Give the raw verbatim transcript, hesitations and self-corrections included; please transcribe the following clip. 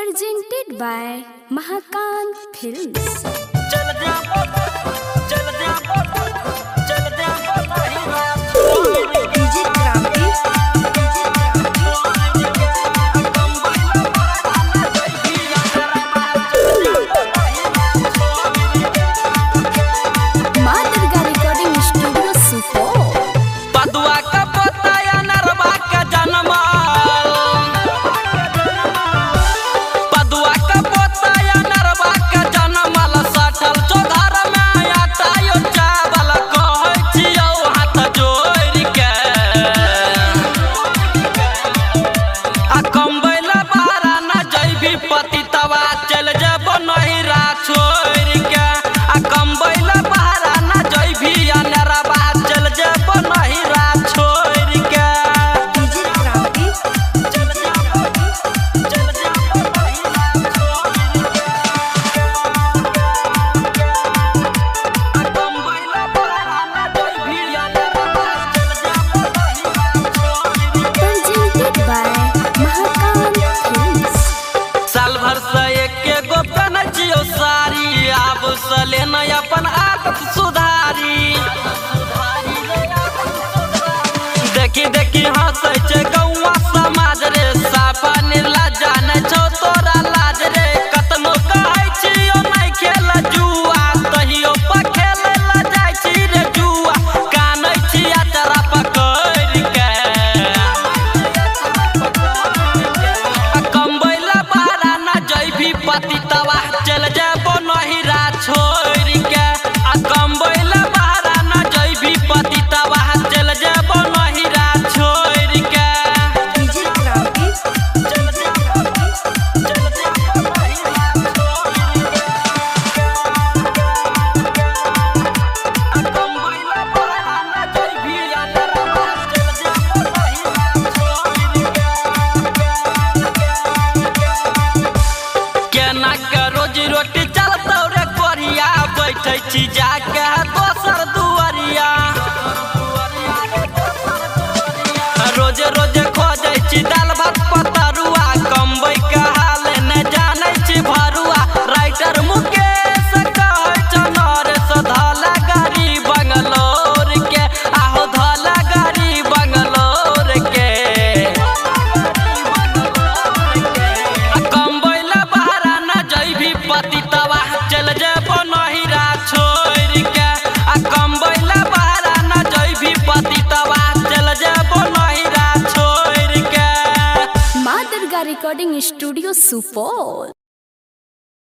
presented by Mahakant Films. लेना अपन आदत सुधारी देखी देखी हंसै छै गौवा समाज रे साफा निर्लज जाने छौ तोरा लाज रे कतनो कहै छियो नहीं खेल जुआ तहियो पर खेले ला जाइ छी रे जुआ कानै छी अचरा पकड़ के कमबैला बाहर ना जइभी पति तवा चल जेबो नहिरा छोड़ के आ कमबैला बाहर ना जइभी पति तवा चल जेबो नहिरा छोड़ के डीजे क्रांति चल जेबो चल जेबो नहिरा छोड़ के आ कमबैला बाहर ना जइभी अनरवा चल जेबो नहिरा छोड़ के केना के रोजी रोटी चलतौ रे कोरिया बैठै छी जाके दोसर दुआरिया रोजे रोजे खोजै छी दाल भात पतरुआ कमबै के हाल न जानै छी भरुआ राइटर मुकेश कहै छ नरेश धला गाड़ी बंगलोर के आहो धला गाड़ी बंगलोर के कमबैला बाहर ना जइभी पति तवा चल जेबो नहिरा छोड़ के आ कमबैला बाहर ना जइभी पति तवा चल जेबो नहिरा छोड़ के माँ दुर्गा रिकॉर्डिंग स्टूडियो सुपौल।